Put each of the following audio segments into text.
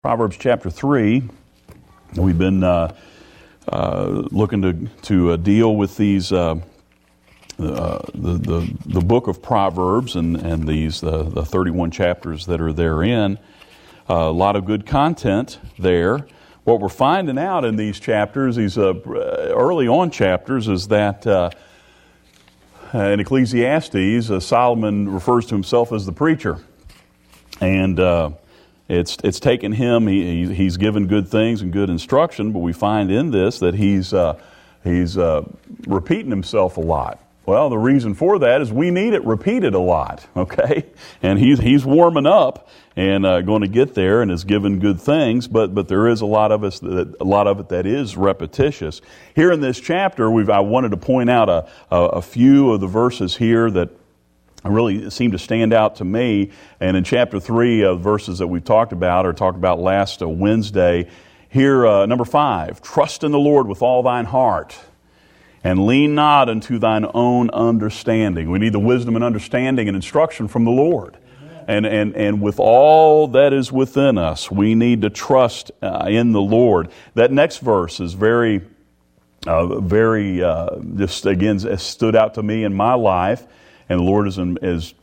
Proverbs chapter 3. We've been looking to deal with these the book of Proverbs and these the 31 chapters that are therein. A lot of good content there. What we're finding out in these chapters, these early on chapters, is that in Ecclesiastes, Solomon refers to himself as the preacher, and it's taken him. He's given good things and good instruction, but we find in this that he's repeating himself a lot. Well, the reason for that is we need it repeated a lot, okay? And he's warming up and going to get there and is given good things, but there is a lot of it that is repetitious. Here in this chapter, I wanted to point out a few of the verses here that really seem to stand out to me. And in chapter 3, verses that we've talked about last Wednesday, here, number 5, trust in the Lord with all thine heart, and lean not unto thine own understanding. We need the wisdom and understanding and instruction from the Lord. And with all that is within us, we need to trust in the Lord. That next verse is very just again stood out to me in my life. And the Lord has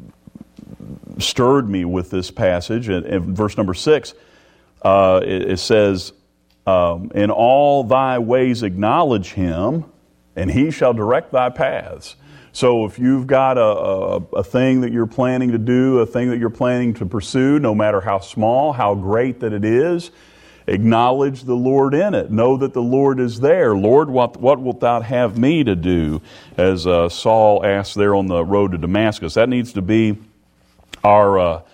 stirred me with this passage. In verse number 6, it says, in all thy ways acknowledge him, and he shall direct thy paths. So if you've got a thing that you're planning to do, a thing that you're planning to pursue, no matter how small, how great that it is, acknowledge the Lord in it. Know that the Lord is there. Lord, what wilt thou have me to do? As Saul asked there on the road to Damascus. That needs to be our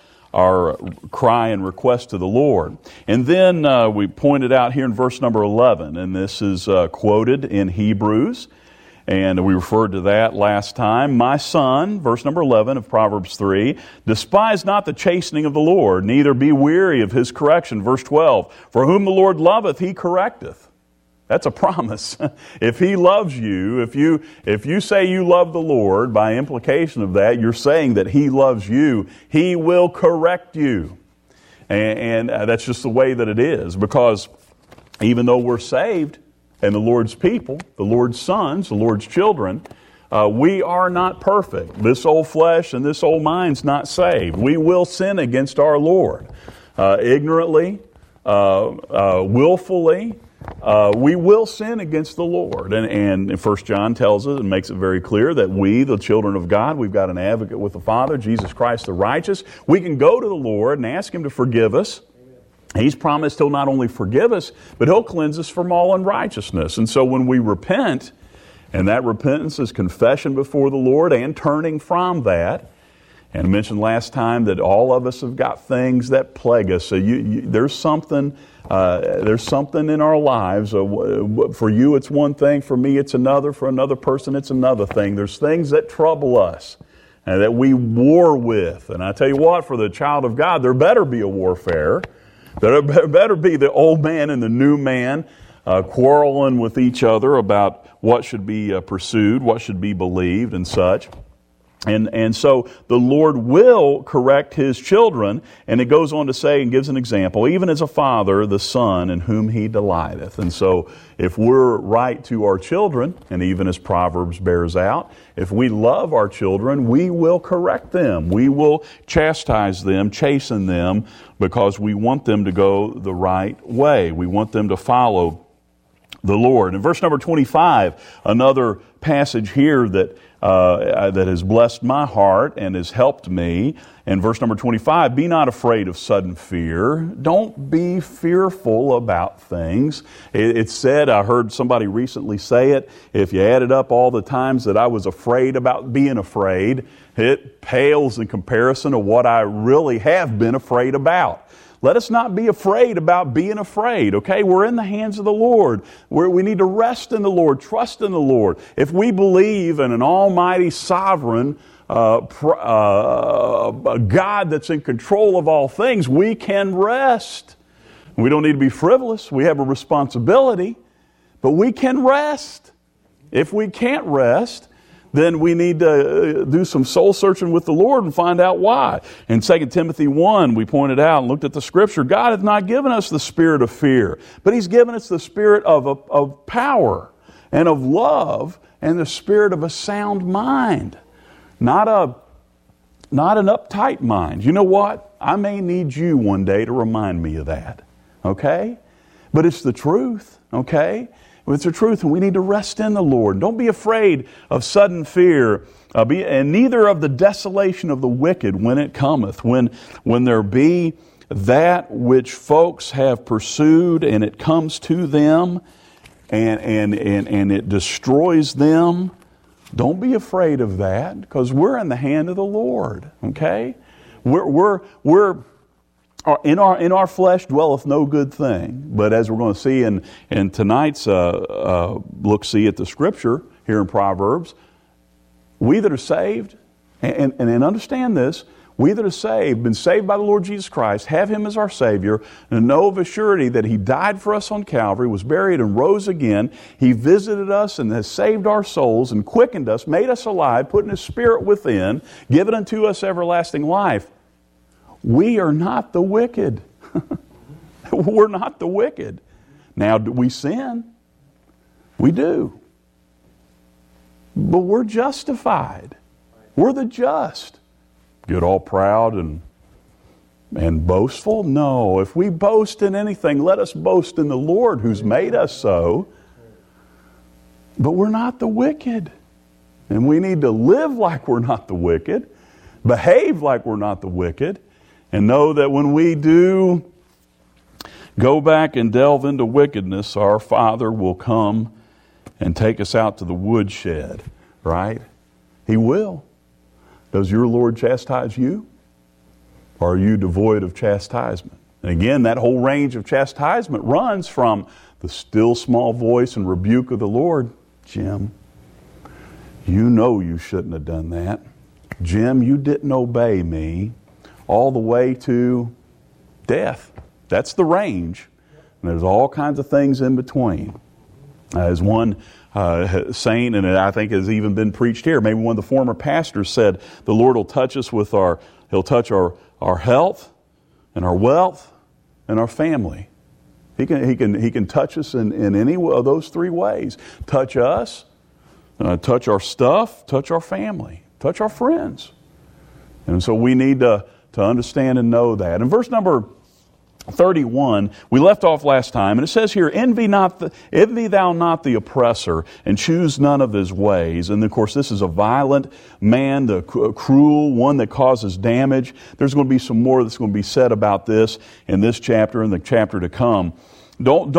cry and request to the Lord. And then we pointed out here in verse number 11, and this is quoted in Hebrews, and we referred to that last time. My son, verse number 11 of Proverbs 3, despise not the chastening of the Lord, neither be weary of his correction. Verse 12, for whom the Lord loveth, he correcteth. That's a promise. If he loves you, if you say you love the Lord, by implication of that, you're saying that he loves you. He will correct you. And that's just the way that it is, because even though we're saved, and the Lord's people, the Lord's sons, the Lord's children, we are not perfect. This old flesh and this old mind's not saved. We will sin against our Lord. Ignorantly, willfully, we will sin against the Lord. And 1 John tells us and makes it very clear that we, the children of God, we've got an advocate with the Father, Jesus Christ the righteous. We can go to the Lord and ask him to forgive us. He's promised he'll not only forgive us, but he'll cleanse us from all unrighteousness. And so when we repent, and that repentance is confession before the Lord and turning from that, and I mentioned last time that all of us have got things that plague us. So there's something in our lives. For you it's one thing, for me it's another, for another person it's another thing. There's things that trouble us and that we war with. And I tell you what, for the child of God, there better be a warfare. There better be the old man and the new man quarreling with each other about what should be pursued, what should be believed, and such. And so the Lord will correct his children, and it goes on to say and gives an example, even as a father, the son in whom he delighteth. And so if we're right to our children, and even as Proverbs bears out, if we love our children, we will correct them. We will chastise them, chasten them, because we want them to go the right way. We want them to follow the Lord. In verse number 25, another passage here that has blessed my heart and has helped me. In verse number 25, be not afraid of sudden fear. Don't be fearful about things. It's said, I heard somebody recently say it, if you added up all the times that I was afraid about being afraid, it pales in comparison to what I really have been afraid about. Let us not be afraid about being afraid, okay? We're in the hands of the Lord. We need to rest in the Lord, trust in the Lord. If we believe in an almighty, sovereign God that's in control of all things, we can rest. We don't need to be frivolous. We have a responsibility, but we can rest. If we can't rest, then we need to do some soul searching with the Lord and find out why. In 2 Timothy 1, we pointed out and looked at the Scripture, God hath not given us the spirit of fear, but He's given us the spirit of power and of love and the spirit of a sound mind. Not an uptight mind. You know what? I may need you one day to remind me of that. Okay? But it's the truth. Okay? It's the truth, and we need to rest in the Lord. Don't be afraid of sudden fear, and neither of the desolation of the wicked when it cometh. When there be that which folks have pursued, and it comes to them, and it destroys them. Don't be afraid of that, because we're in the hand of the Lord. Okay, we're in our flesh dwelleth no good thing. But as we're going to see in tonight's look-see at the Scripture here in Proverbs, we that are saved, and understand this, we that are saved, been saved by the Lord Jesus Christ, have Him as our Savior, and know of a surety that He died for us on Calvary, was buried and rose again. He visited us and has saved our souls and quickened us, made us alive, putting His Spirit within, given unto us everlasting life. We are not the wicked. We're not the wicked. Now, do we sin? We do. But we're justified. We're the just. Get all proud and boastful? No. If we boast in anything, let us boast in the Lord who's made us so. But we're not the wicked. And we need to live like we're not the wicked, behave like we're not the wicked, and know that when we do go back and delve into wickedness, our Father will come and take us out to the woodshed, right? He will. Does your Lord chastise you? Or are you devoid of chastisement? And again, that whole range of chastisement runs from the still small voice and rebuke of the Lord. Jim, you know you shouldn't have done that. Jim, you didn't obey me. All the way to death. That's the range. And there's all kinds of things in between. As one saint, and I think has even been preached here, maybe one of the former pastors said, the Lord will touch us with He'll touch our health and our wealth and our family. He can touch us in any of those three ways. Touch us, touch our stuff, touch our family, touch our friends. And so we need to understand and know that. In verse number 31, we left off last time, and it says here, envy thou not the oppressor, and choose none of his ways. And of course, this is a violent man, the cruel one that causes damage. There's going to be some more that's going to be said about this in this chapter and the chapter to come. Don't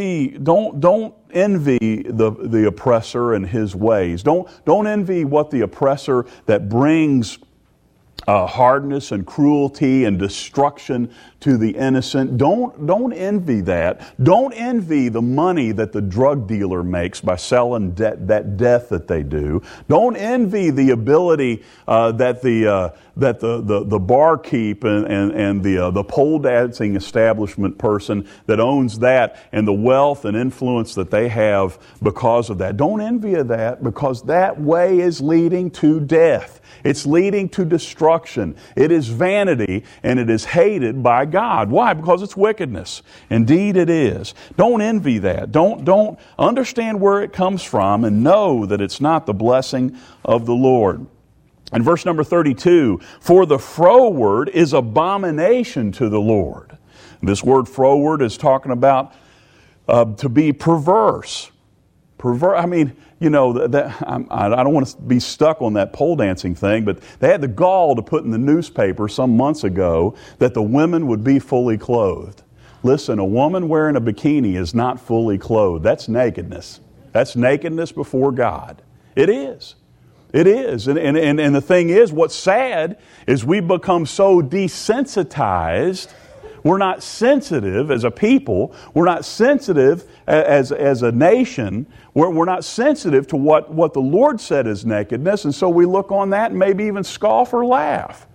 envy the oppressor and his ways. Don't envy what the oppressor that brings hardness and cruelty and destruction to the innocent. Don't envy that. Don't envy the money that the drug dealer makes by selling that death that they do. Don't envy the ability that the barkeep and the pole dancing establishment person that owns that, and the wealth and influence that they have because of that. Don't envy of that, because that way is leading to death. It's leading to destruction. It is vanity, and it is hated by God. Why? Because it's wickedness. Indeed it is. Don't envy that. Don't understand where it comes from, and know that it's not the blessing of the Lord. In verse number 32, for the froward is abomination to the Lord. This word froward is talking about to be perverse. I mean, you know, I don't want to be stuck on that pole dancing thing, but they had the gall to put in the newspaper some months ago that the women would be fully clothed. Listen, a woman wearing a bikini is not fully clothed. That's nakedness. That's nakedness before God. It is. It is. And the thing is, what's sad is we become so desensitized. We're not sensitive as a people. We're not sensitive as a nation. We're not sensitive to what the Lord said is nakedness. And so we look on that and maybe even scoff or laugh.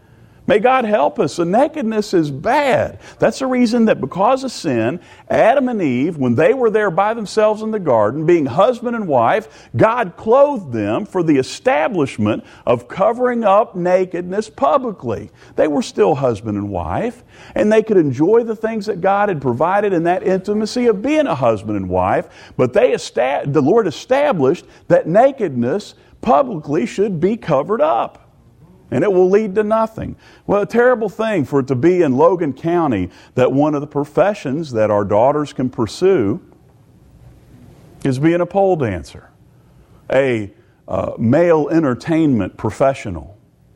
May God help us. So nakedness is bad. That's the reason that because of sin, Adam and Eve, when they were there by themselves in the garden, being husband and wife, God clothed them for the establishment of covering up nakedness publicly. They were still husband and wife, and they could enjoy the things that God had provided in that intimacy of being a husband and wife, but the Lord established that nakedness publicly should be covered up. And it will lead to nothing. Well, a terrible thing for it to be in Logan County that one of the professions that our daughters can pursue is being a pole dancer, a male entertainment professional.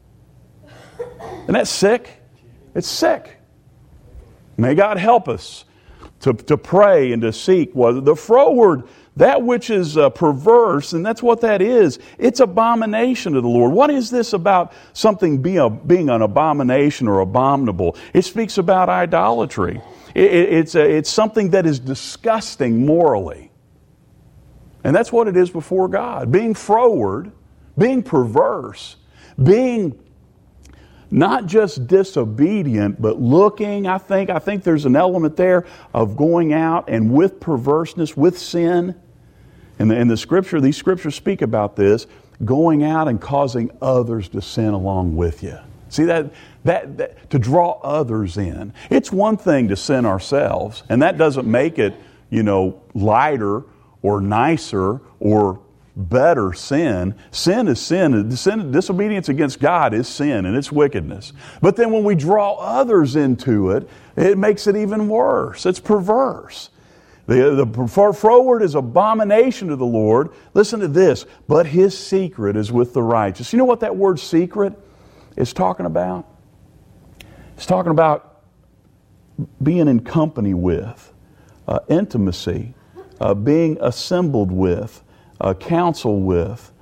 Isn't that sick? It's sick. May God help us to pray and to seek. Well, the froward, that which is perverse, and that's what that is. It's abomination to the Lord. What is this about something being an abomination or abominable? It speaks about idolatry. It's something that is disgusting morally. And that's what it is before God. Being froward, being perverse, being not just disobedient, but looking, I think there's an element there of going out and with perverseness, with sin. And the Scripture, these Scriptures speak about this, going out and causing others to sin along with you. See, that to draw others in. It's one thing to sin ourselves, and that doesn't make it, lighter or nicer or better sin. Sin is sin. Disobedience against God is sin, and it's wickedness. But then when we draw others into it, it makes it even worse. It's perverse. The froward is abomination to the Lord. Listen to this. But his secret is with the righteous. You know what that word secret is talking about? It's talking about being in company with, intimacy, being assembled with, counsel with,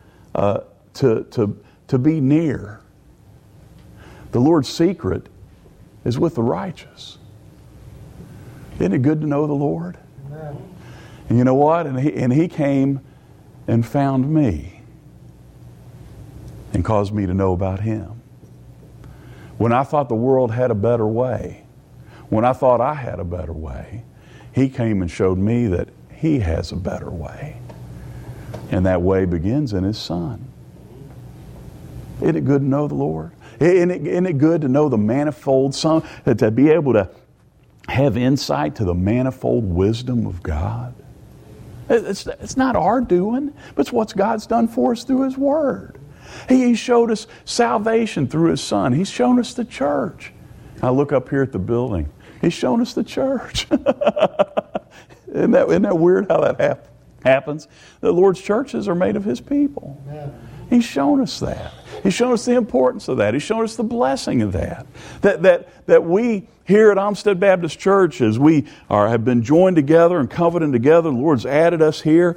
to be near. The Lord's secret is with the righteous. Isn't it good to know the Lord? Amen. And you know what? And he came and found me and caused me to know about Him. When I thought the world had a better way, when I thought I had a better way, He came and showed me that He has a better way. And that way begins in His Son. Isn't it good to know the Lord? Isn't it good to know the manifold Son, to be able to have insight to the manifold wisdom of God? It's not our doing, but it's what God's done for us through His Word. He showed us salvation through His Son. He's shown us the church. I look up here at the building. He's shown us the church. Isn't that weird how that happens? The Lord's churches are made of His people. Amen. He's shown us that. He's shown us the importance of that. He's shown us the blessing of that. That we here at Olmsted Baptist Church, as we have been joined together and covenanted together, the Lord's added us here.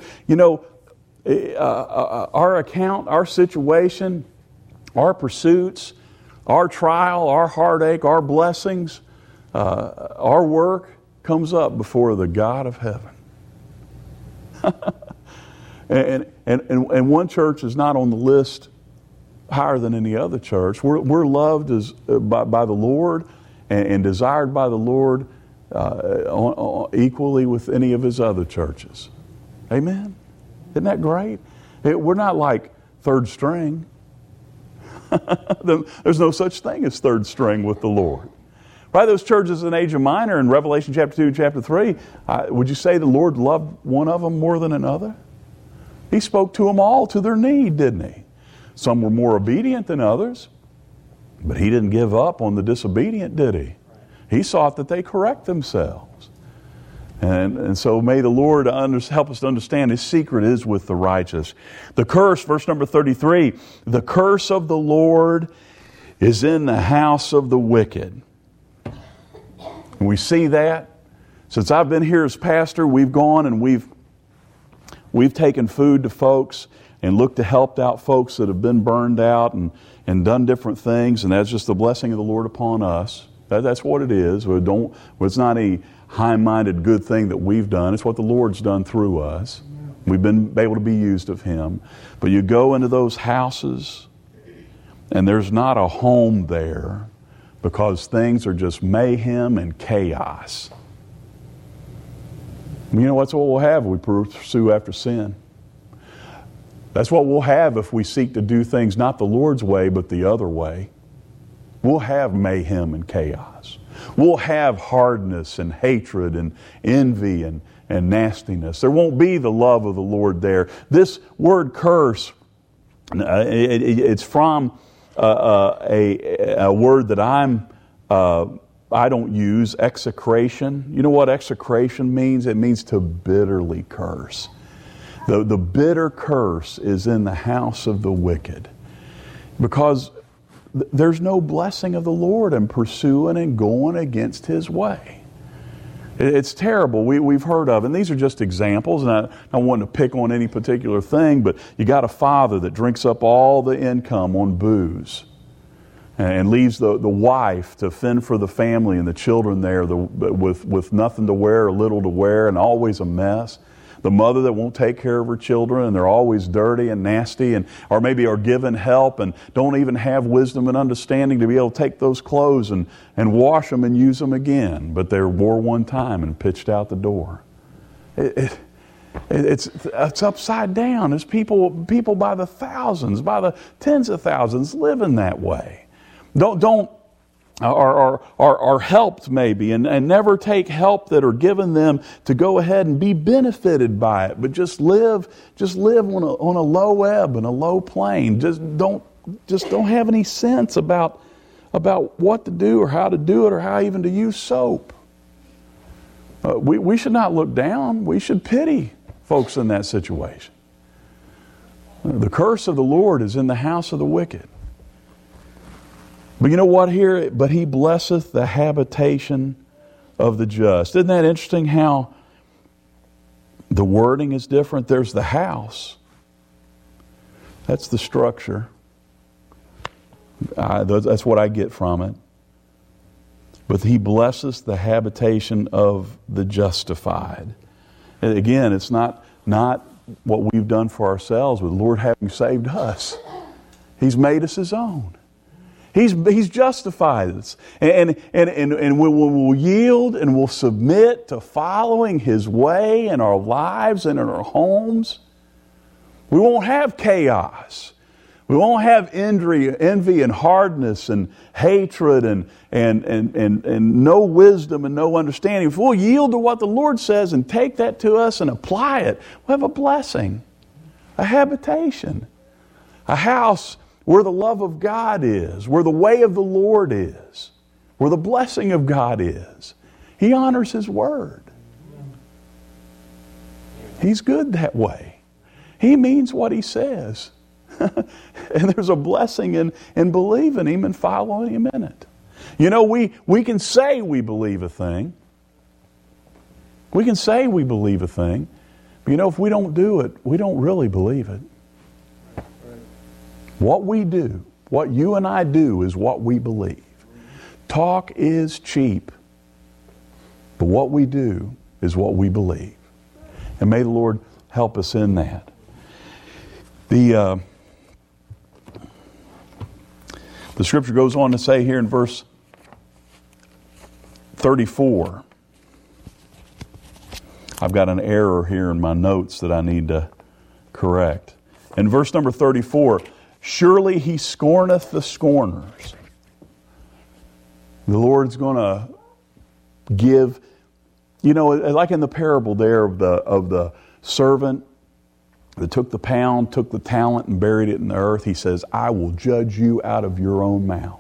Our account, our situation, our pursuits, our trial, our heartache, our blessings, our work comes up before the God of heaven. And one church is not on the list higher than any other church. We're loved by the Lord and desired by the Lord equally with any of His other churches. Amen? Isn't that great? We're not like third string. There's no such thing as third string with the Lord. Right? Those churches in Asia Minor in Revelation chapter 2 and chapter 3, would you say the Lord loved one of them more than another? He spoke to them all to their need, didn't He? Some were more obedient than others, but He didn't give up on the disobedient, did He? He sought that they correct themselves. And so may the Lord help us to understand His secret is with the righteous. The curse, verse number 33, the curse of the Lord is in the house of the wicked. And we see that. Since I've been here as pastor, we've gone and we've taken food to folks and looked to help out folks that have been burned out and done different things. And that's just the blessing of the Lord upon us. That's what it is. It's not a high-minded good thing that we've done. It's what the Lord's done through us. We've been able to be used of Him. But you go into those houses and there's not a home there because things are just mayhem and chaos. You know, that's what we'll have if we pursue after sin. That's what we'll have if we seek to do things not the Lord's way, but the other way. We'll have mayhem and chaos. We'll have hardness and hatred and envy and nastiness. There won't be the love of the Lord there. This word curse, it's from a word that I don't use, execration. You know what execration means? It means to bitterly curse. The bitter curse is in the house of the wicked, because there's no blessing of the Lord in pursuing and going against His way. It's terrible. We've heard of, and these are just examples, and I don't want to pick on any particular thing, but you got a father that drinks up all the income on booze and leaves the wife to fend for the family and the children there with nothing to wear or little to wear and always a mess. The mother that won't take care of her children, and they're always dirty and nasty, or maybe are given help and don't even have wisdom and understanding to be able to take those clothes and wash them and use them again. But they're wore one time and pitched out the door. It's upside down. There's people by the thousands, by the tens of thousands living that way. Are helped maybe and never take help that are given them to go ahead and be benefited by it, but just live on a low ebb and a low plane. Just don't have any sense about what to do or how to do it or how even to use soap. We should not look down. We should pity folks in that situation. The curse of the Lord is in the house of the wicked. But you know what here? But He blesseth the habitation of the just. Isn't that interesting how the wording is different? There's the house. That's the structure. That's what I get from it. But He blesses the habitation of the justified. And again, it's not what we've done for ourselves, with the Lord having saved us. He's made us His own. He's justified us. And when we'll yield and we'll submit to following His way in our lives and in our homes, we won't have chaos. We won't have envy and hardness and hatred and no wisdom and no understanding. If we'll yield to what the Lord says and take that to us and apply it, we'll have a blessing, a habitation, a house where the love of God is, where the way of the Lord is, where the blessing of God is. He honors His word. He's good that way. He means what He says. And there's a blessing in believing Him and following Him in it. You know, we can say we believe a thing. We can say we believe a thing. But you know, if we don't do it, we don't really believe it. What we do, what you and I do, is what we believe. Talk is cheap, but what we do is what we believe. And may the Lord help us in that. The Scripture goes on to say here in verse 34, I've got an error here in my notes that I need to correct. In verse number 34, surely He scorneth the scorners. The Lord's going to give, you know, like in the parable there of the servant that took the pound, took the talent and buried it in the earth. He says, I will judge you out of your own mouth.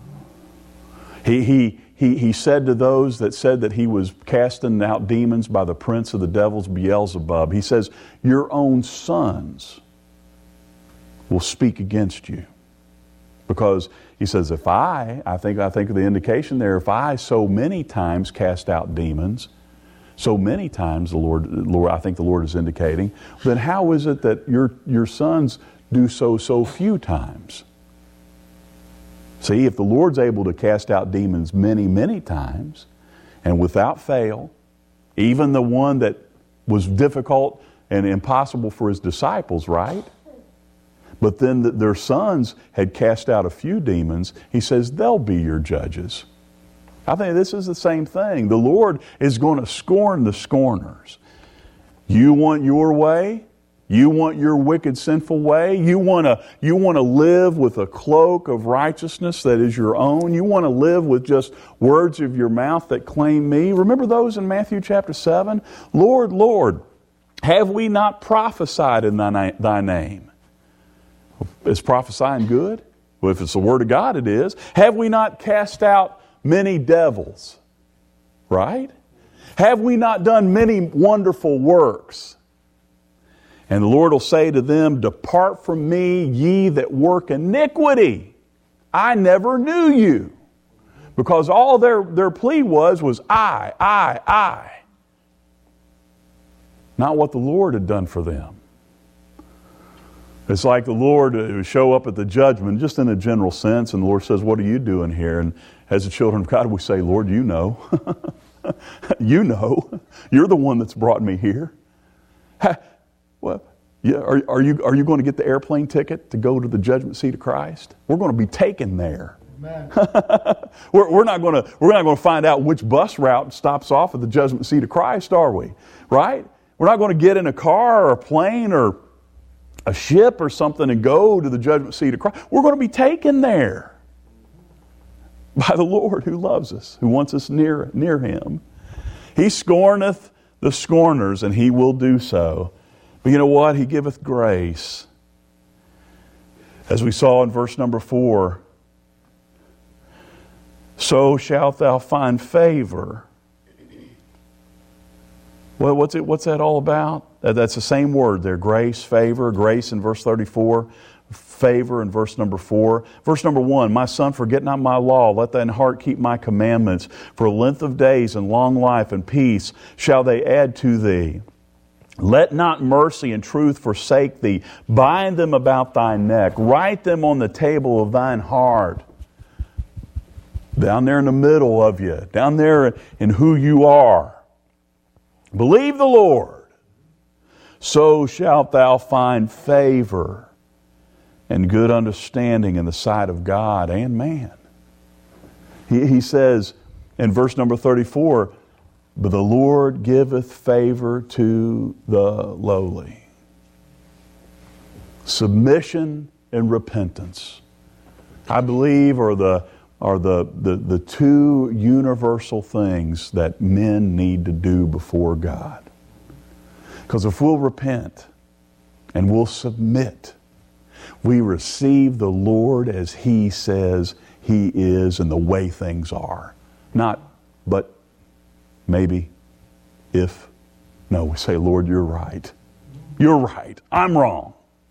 He said to those that said that he was casting out demons by the prince of the devils, Beelzebub, He says, your own sons will speak against you. Because He says, if I think of the indication there, if I so many times cast out demons, so many times the Lord, I think the Lord is indicating, then how is it that your sons do so few times? See, if the Lord's able to cast out demons many, many times, and without fail, even the one that was difficult and impossible for His disciples, right? But then their sons had cast out a few demons. He says, they'll be your judges. I think this is the same thing. The Lord is going to scorn the scorners. You want your way? You want your wicked, sinful way? You want to live with a cloak of righteousness that is your own? You want to live with just words of your mouth that claim me? Remember those in Matthew chapter 7? Lord, Lord, have we not prophesied in thy name? Is prophesying good? Well, if it's the Word of God, it is. Have we not cast out many devils? Right? Have we not done many wonderful works? And the Lord will say to them, depart from me, ye that work iniquity. I never knew you. Because all their plea was I. Not what the Lord had done for them. It's like the Lord would show up at the judgment, just in a general sense, and the Lord says, what are you doing here? And as the children of God, we say, Lord, you know. You know. You're the one that's brought me here. Well, yeah, are you going to get the airplane ticket to go to the judgment seat of Christ? We're going to be taken there. Amen. we're not going to find out which bus route stops off at the judgment seat of Christ, are we? Right? We're not going to get in a car or a plane or a ship or something and go to the judgment seat of Christ. We're going to be taken there by the Lord who loves us, who wants us near Him. He scorneth the scorners, and He will do so. But you know what? He giveth grace. As we saw in verse number 4, so shalt thou find favor. Well, what's that all about? That's the same word there, grace, favor. Grace in verse 34, favor in verse number 4. Verse number 1, my son, forget not my law, let thine heart keep my commandments. For length of days and long life and peace shall they add to thee. Let not mercy and truth forsake thee. Bind them about thy neck. Write them on the table of thine heart. Down there in the middle of you. Down there in who you are. Believe the Lord. So shalt thou find favor and good understanding in the sight of God and man. He says in verse number 34, but the Lord giveth favor to the lowly. Submission and repentance, I believe, are the two universal things that men need to do before God. Because if we'll repent and we'll submit, we receive the Lord as He says He is and the way things are. Not, but maybe, if. No, we say, Lord, you're right. You're right. I'm wrong.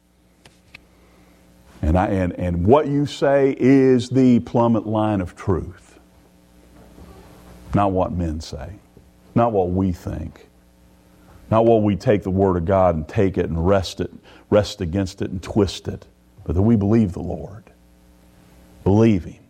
And what you say is the plummet line of truth. Not what men say. Not what we think. Not what we take the Word of God and take it and rest against it and twist it. But that we believe the Lord. Believe Him.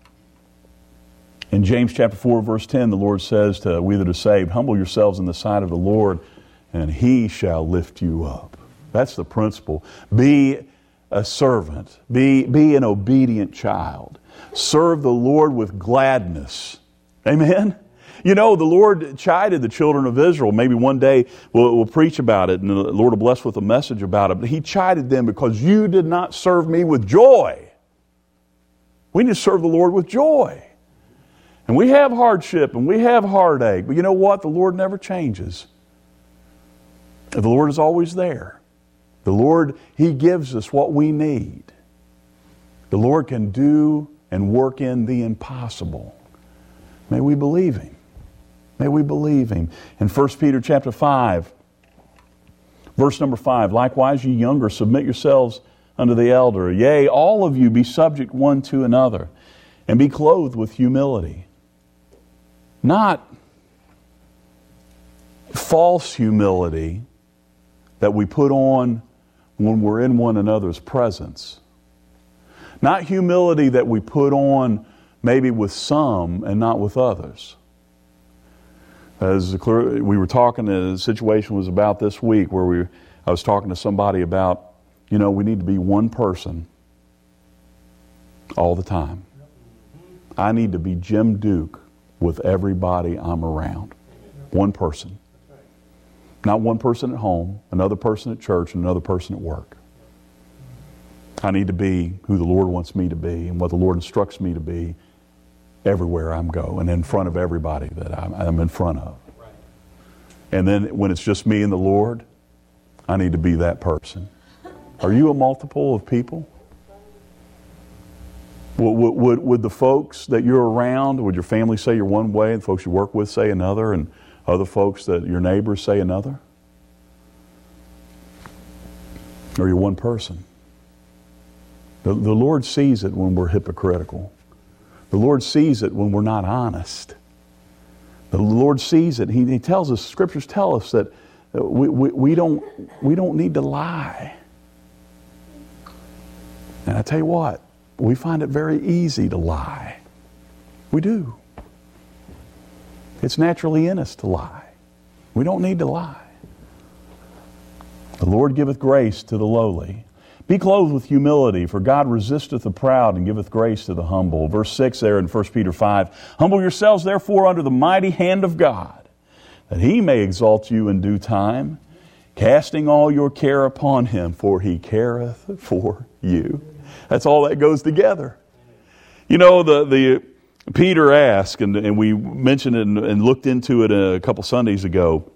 In James chapter 4, verse 10, the Lord says to we that are saved, humble yourselves in the sight of the Lord, and He shall lift you up. That's the principle. Be a servant. Be an obedient child. Serve the Lord with gladness. Amen? You know, the Lord chided the children of Israel. Maybe one day we'll preach about it, and the Lord will bless with a message about it. But He chided them because you did not serve me with joy. We need to serve the Lord with joy. And we have hardship and we have heartache. But you know what? The Lord never changes. The Lord is always there. The Lord, He gives us what we need. The Lord can do and work in the impossible. May we believe Him. May we believe Him. In 1 Peter chapter 5, verse number 5, likewise ye younger, submit yourselves unto the elder. Yea, all of you be subject one to another, and be clothed with humility. Not false humility that we put on when we're in one another's presence. Not humility that we put on maybe with some and not with others. As we were talking, the situation was about this week where I was talking to somebody about You know, we need to be one person all the time. I need to be Jim Duke with everybody I'm around. One person. Not one person at home, another person at church, and another person at work. I need to be who the Lord wants me to be and what the Lord instructs me to be everywhere I'm going and in front of everybody that I'm in front of. And then when it's just me and the Lord, I need to be that person. Are you a multiple of people? Would the folks that you're around, would your family say you're one way and the folks you work with say another, and other folks that your neighbors say another? Or you're one person? The Lord sees it when we're hypocritical. The Lord sees it when we're not honest. The Lord sees it. He tells us, Scriptures tell us that we don't need to lie. And I tell you what, we find it very easy to lie. We do. It's naturally in us to lie. We don't need to lie. The Lord giveth grace to the lowly. Be clothed with humility, for God resisteth the proud and giveth grace to the humble. Verse 6 there in 1 Peter 5. Humble yourselves therefore under the mighty hand of God, that He may exalt you in due time, casting all your care upon Him, for He careth for you. That's all that goes together. You know, the Peter asked, and we mentioned it and looked into it a couple Sundays ago,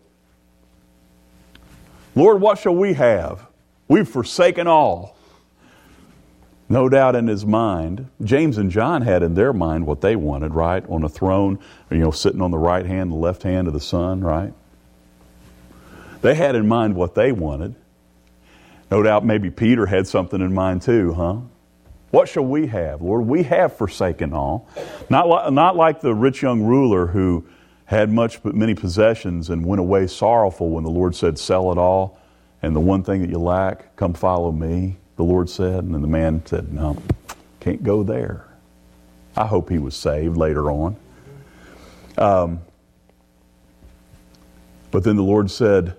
Lord, what shall we have? We've forsaken all. No doubt in his mind, James and John had in their mind what they wanted, right? On a throne, sitting on the right hand, the left hand of the Son, right? They had in mind what they wanted. No doubt maybe Peter had something in mind too, huh? What shall we have, Lord? We have forsaken all. Not like the rich young ruler who had many possessions and went away sorrowful when the Lord said, sell it all, and the one thing that you lack, come follow me, the Lord said. And then the man said, no, can't go there. I hope he was saved later on. But then the Lord said,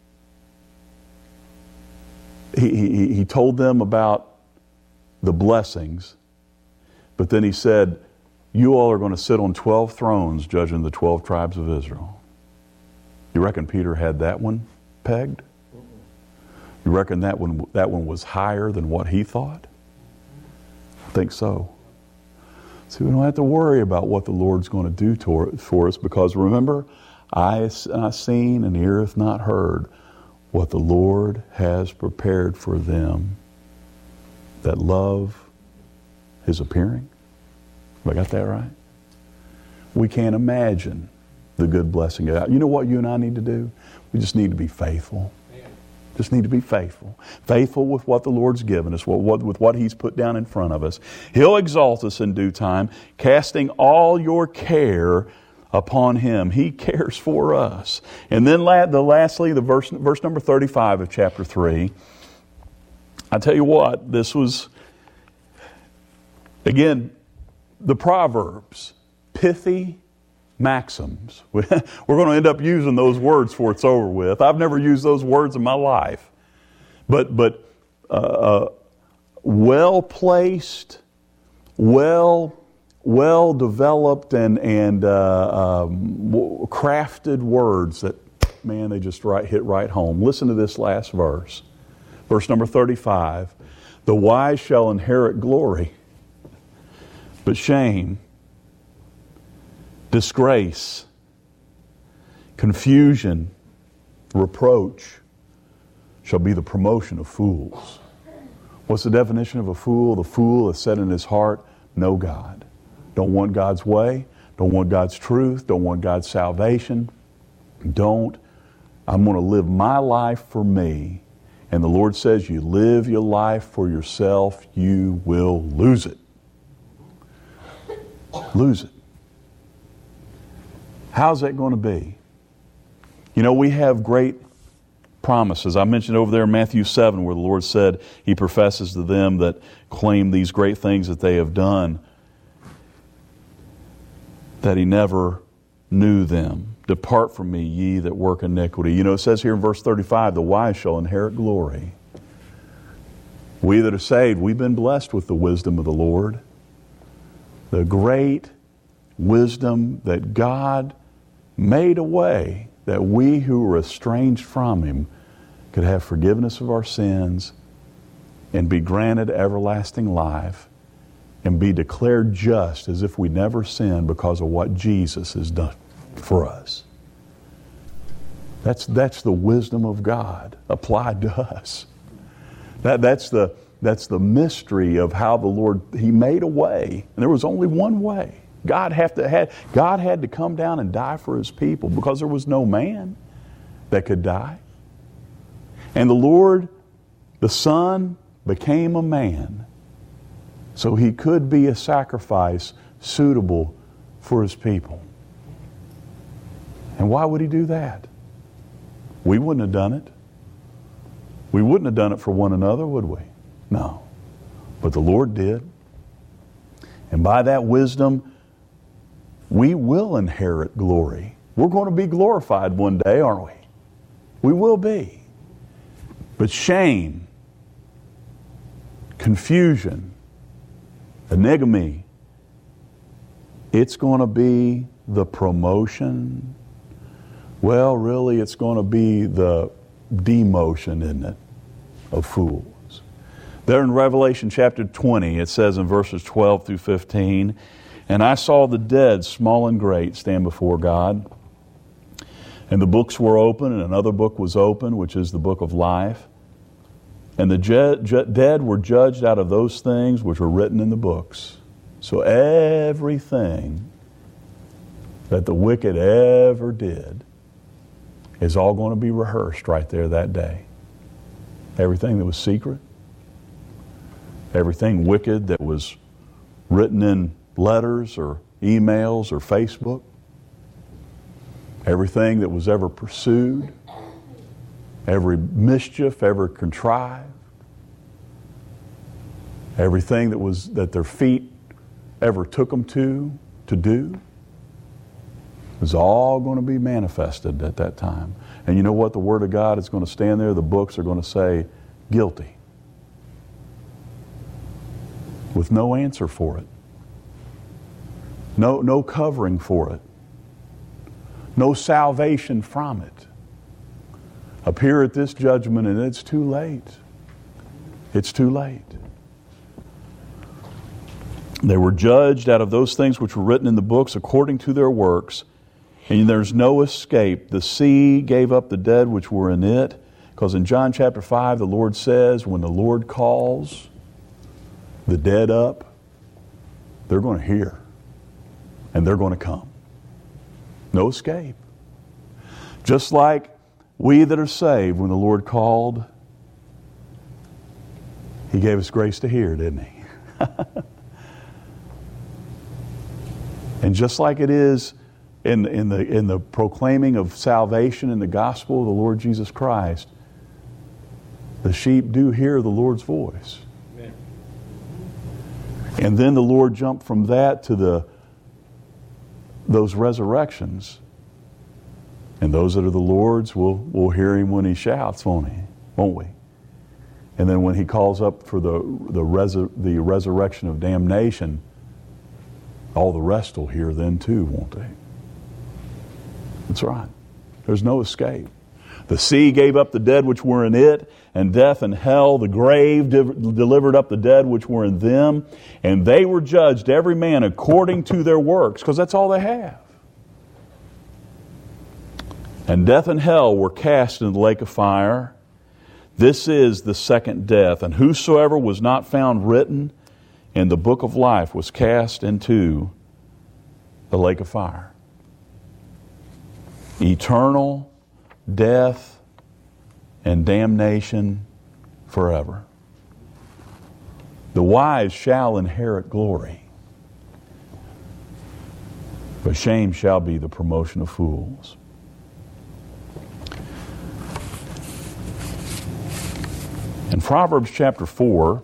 He told them about the blessings, but then He said, you all are going to sit on 12 thrones judging the 12 tribes of Israel. You reckon Peter had that one pegged? You reckon that one was higher than what he thought? I think so. See, we don't have to worry about what the Lord's going to do for us, because remember, eye has not seen and ear hath not heard what the Lord has prepared for them that love His appearing. Have I got that right? We can't imagine the good blessing. You know what you and I need to do? We just need to be faithful. Just need to be faithful. Faithful with what the Lord's given us, with what He's put down in front of us. He'll exalt us in due time, casting all your care upon Him. He cares for us. And then lastly, the verse number 35 of chapter 3. I tell you what, this was, again, the Proverbs, pithy maxims. We're going to end up using those words before it's over with. I've never used those words in my life. But well-placed, well-developed and crafted words that, man, they just hit right home. Listen to this last verse. Verse number 35. The wise shall inherit glory, but shame, disgrace, confusion, reproach shall be the promotion of fools. What's the definition of a fool? The fool has said in his heart, no God. Don't want God's way. Don't want God's truth. Don't want God's salvation. I'm going to live my life for me. And the Lord says, you live your life for yourself, you will lose it. Lose it. How's that going to be? You know, we have great promises. I mentioned over there in Matthew 7 where the Lord said He professes to them that claim these great things that they have done, that He never knew them. Depart from me, ye that work iniquity. You know, it says here in verse 35, the wise shall inherit glory. We that are saved, we've been blessed with the wisdom of the Lord. The great wisdom that God made a way that we who were estranged from Him could have forgiveness of our sins and be granted everlasting life and be declared just as if we never sinned because of what Jesus has done for us. That's the wisdom of God applied to us. That's the mystery of how the Lord, He made a way. And there was only one way. God had to come down and die for His people because there was no man that could die. And the Lord, the Son, became a man so He could be a sacrifice suitable for His people. And why would He do that? We wouldn't have done it. We wouldn't have done it for one another, would we? No. But the Lord did. And by that wisdom, we will inherit glory. We're going to be glorified one day, aren't we? We will be. But shame, confusion, enigma, it's going to be the promotion. Well, really, it's going to be the demotion, isn't it, of fools. There in Revelation chapter 20, it says in verses 12 through 15, "And I saw the dead, small and great, stand before God. And the books were open, and another book was open, which is the book of life. And the dead were judged out of those things which were written in the books." So everything that the wicked ever did is all going to be rehearsed right there that day. Everything that was secret, everything wicked that was written in letters or emails or Facebook, everything that was ever pursued, every mischief ever contrived, everything that their feet ever took them to do, is all going to be manifested at that time. And you know what? The Word of God is going to stand there. The books are going to say, guilty. With no answer for it. No covering for it. No salvation from it. Appear at this judgment and it's too late. It's too late. They were judged out of those things which were written in the books according to their works. And there's no escape. The sea gave up the dead which were in it. Because in John chapter 5, the Lord says, when the Lord calls the dead up, they're going to hear. And they're going to come. No escape. Just like we that are saved, when the Lord called, He gave us grace to hear, didn't He? And just like it is in the proclaiming of salvation in the gospel of the Lord Jesus Christ, the sheep do hear the Lord's voice. Amen. And then the Lord jumped from that to those resurrections. And those that are the Lord's will hear Him when He shouts, won't we? And then when He calls up for the resurrection of damnation, all the rest will hear then too, won't they? That's right. There's no escape. The sea gave up the dead which were in it, and death and hell, the grave delivered up the dead which were in them, and they were judged, every man according to their works, because that's all they have. And death and hell were cast into the lake of fire. This is the second death, and whosoever was not found written in the book of life was cast into the lake of fire. Eternal death and damnation forever. The wise shall inherit glory, but shame shall be the promotion of fools. In Proverbs chapter 4,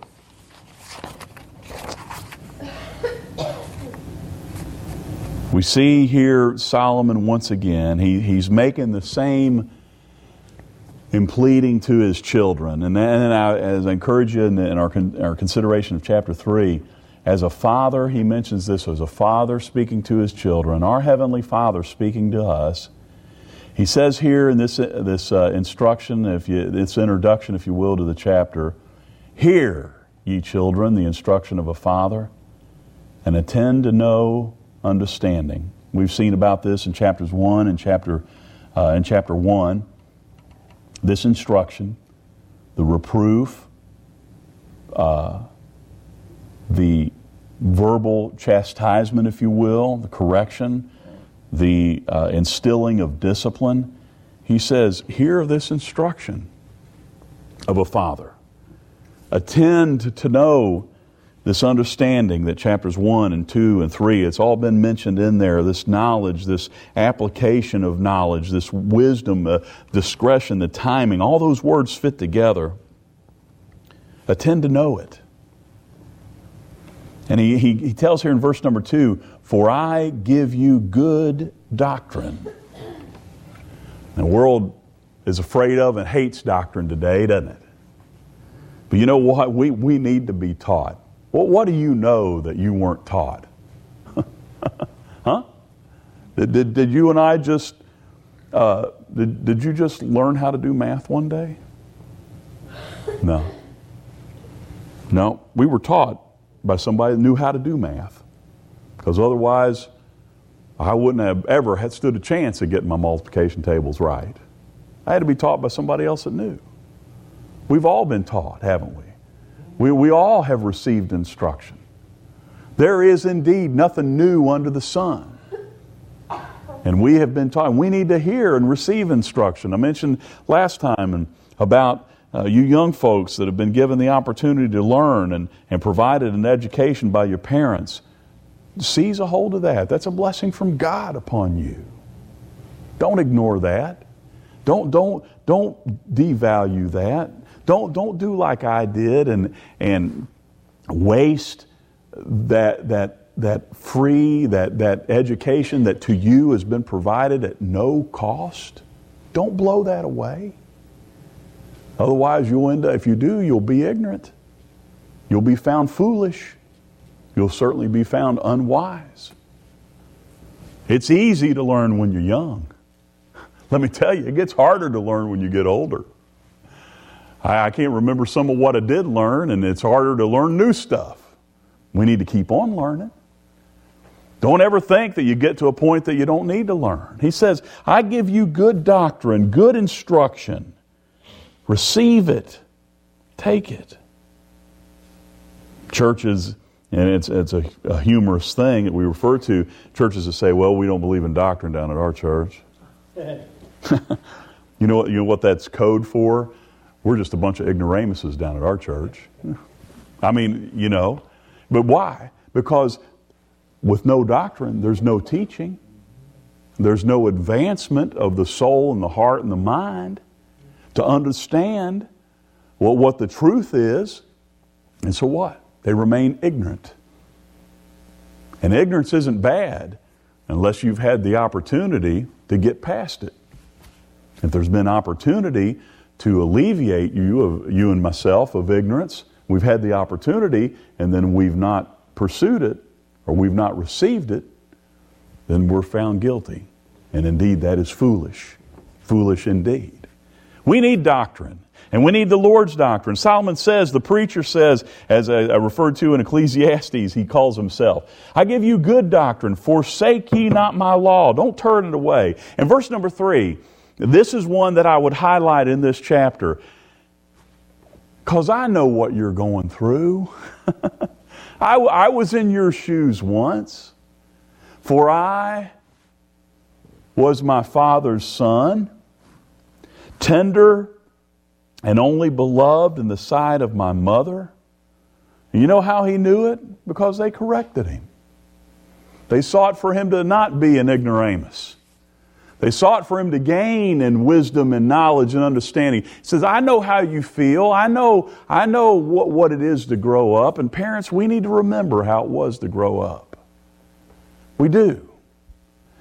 we see here Solomon once again. He's making the same in pleading to his children. And as I encourage you in our consideration of chapter 3, as a father, he mentions this as a father speaking to his children, our Heavenly Father speaking to us. He says here in this instruction, this introduction, if you will, to the chapter, "Hear, ye children, the instruction of a father, and attend to know understanding." We've seen about this in chapters 1 and chapter 1. This instruction, the reproof, the verbal chastisement, if you will, the correction, the instilling of discipline. He says, hear this instruction of a father. Attend to know this understanding that chapters 1 and 2 and 3, it's all been mentioned in there, this knowledge, this application of knowledge, this wisdom, discretion, the timing, all those words fit together. Attend to know it. And he tells here in verse number 2, "For I give you good doctrine." The world is afraid of and hates doctrine today, doesn't it? But you know what? We need to be taught. Well, what do you know that you weren't taught? Huh? Did you and I just, did you just learn how to do math one day? No. No, we were taught by somebody that knew how to do math. Because otherwise, I wouldn't have ever had stood a chance of getting my multiplication tables right. I had to be taught by somebody else that knew. We've all been taught, haven't we? We all have received instruction. There is indeed nothing new under the sun. And we have been taught. We need to hear and receive instruction. I mentioned last time about you young folks that have been given the opportunity to learn and provided an education by your parents. Seize a hold of that. That's a blessing from God upon you. Don't ignore that. Don't devalue that. Don't do like I did and waste that free education that to you has been provided at no cost. Don't blow that away. Otherwise, if you do, you'll be ignorant. You'll be found foolish. You'll certainly be found unwise. It's easy to learn when you're young. Let me tell you, it gets harder to learn when you get older. I can't remember some of what I did learn, and it's harder to learn new stuff. We need to keep on learning. Don't ever think that you get to a point that you don't need to learn. He says, I give you good doctrine, good instruction. Receive it. Take it. Churches, and it's a humorous thing that we refer to, churches that say, well, we don't believe in doctrine down at our church. You know what that's code for? We're just a bunch of ignoramuses down at our church. I mean, but why? Because with no doctrine, there's no teaching. There's no advancement of the soul and the heart and the mind to understand what the truth is. And so what? They remain ignorant. And ignorance isn't bad unless you've had the opportunity to get past it. If there's been opportunity to alleviate you and myself of ignorance, we've had the opportunity and then we've not pursued it or we've not received it, then we're found guilty. And indeed, that is foolish. Foolish indeed. We need doctrine. And we need the Lord's doctrine. Solomon says, the preacher says, as I referred to in Ecclesiastes, he calls himself, I give you good doctrine, forsake ye not my law. Don't turn it away. And verse number 3, this is one that I would highlight in this chapter. Because I know what you're going through. I was in your shoes once. For I was my father's son, tender and only beloved in the sight of my mother. And you know how he knew it? Because they corrected him. They sought for him to not be an ignoramus. They sought for him to gain in wisdom and knowledge and understanding. He says, I know how you feel. I know what it is to grow up. And parents, we need to remember how it was to grow up. We do.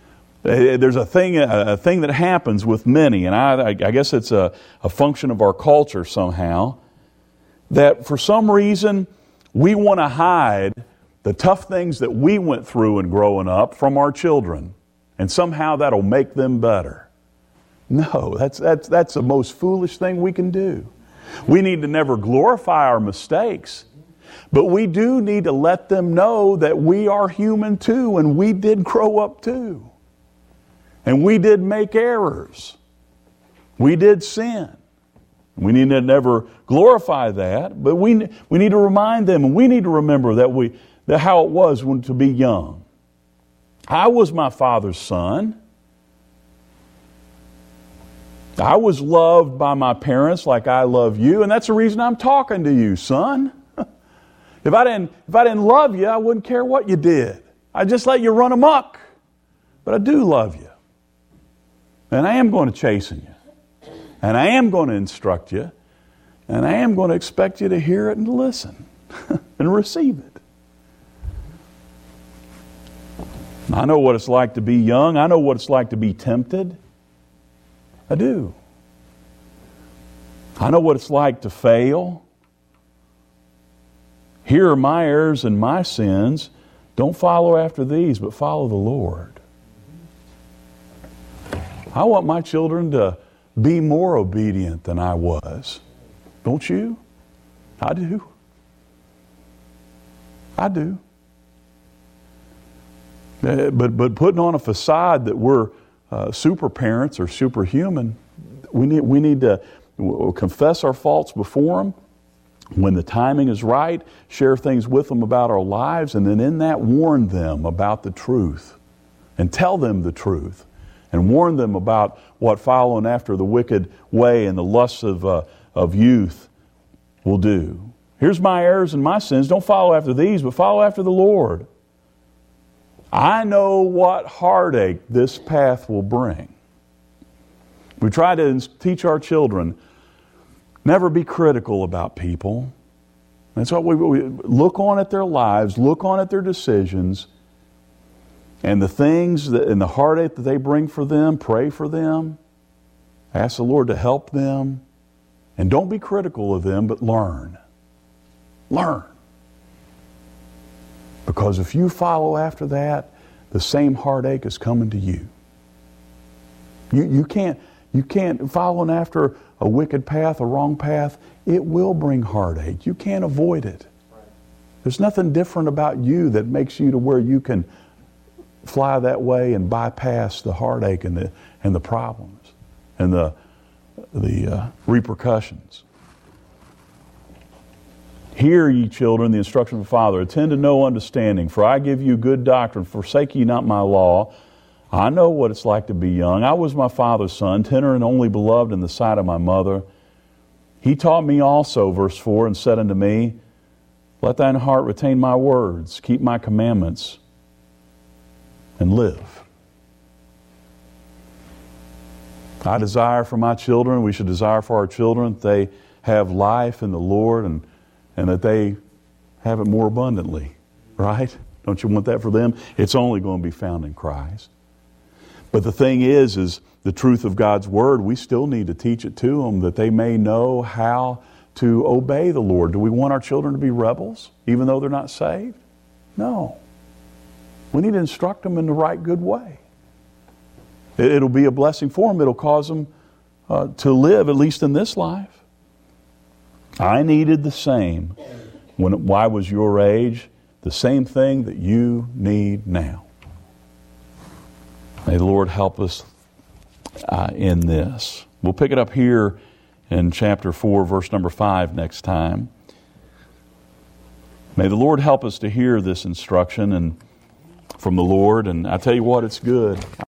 There's a thing that happens with many, and I guess it's a function of our culture somehow, that for some reason we want to hide the tough things that we went through in growing up from our children, and somehow that'll make them better. No, that's the most foolish thing we can do. We need to never glorify our mistakes, but we do need to let them know that we are human too, and we did grow up too. And we did make errors. We did sin. We need to never glorify that, but we need to remind them, and we need to remember that how it was to be young. I was my father's son. I was loved by my parents like I love you, and that's the reason I'm talking to you, son. If I didn't love you, I wouldn't care what you did. I'd just let you run amok. But I do love you. And I am going to chasten you. And I am going to instruct you. And I am going to expect you to hear it and to listen and receive it. I know what it's like to be young. I know what it's like to be tempted. I do. I know what it's like to fail. Here are my errors and my sins. Don't follow after these, but follow the Lord. I want my children to be more obedient than I was. Don't you? I do. I do. But putting on a facade that we're super parents or superhuman, we need to confess our faults before them. When the timing is right, share things with them about our lives, and then in that warn them about the truth and tell them the truth. And warn them about what following after the wicked way and the lusts of youth will do. Here's my errors and my sins. Don't follow after these, but follow after the Lord. I know what heartache this path will bring. We try to teach our children, never be critical about people. That's what we look on at their lives, look on at their decisions, and the things and the heartache that they bring for them, pray for them. Ask the Lord to help them. And don't be critical of them, but learn. Learn. Because if you follow after that, the same heartache is coming to you. You can't following after a wicked path, a wrong path. It will bring heartache. You can't avoid it. There's nothing different about you that makes you to where you can fly that way and bypass the heartache and the problems and the repercussions. Hear, ye children, the instruction of the Father. Attend to no understanding, for I give you good doctrine. Forsake ye not my law. I know what it's like to be young. I was my father's son, tender and only beloved in the sight of my mother. He taught me also, verse 4, and said unto me, let thine heart retain my words, keep my commandments, and live. I desire for my children, we should desire for our children, that they have life in the Lord and that they have it more abundantly, right? Don't you want that for them? It's only going to be found in Christ. But the thing is the truth of God's Word, we still need to teach it to them that they may know how to obey the Lord. Do we want our children to be rebels, even though they're not saved? No. We need to instruct them in the right, good way. It'll be a blessing for them. It'll cause them to live, at least in this life. I needed the same when I was your age, the same thing that you need now. May the Lord help us in this. We'll pick it up here in chapter 4, verse number 5 next time. May the Lord help us to hear this instruction and from the Lord. And I tell you what, it's good.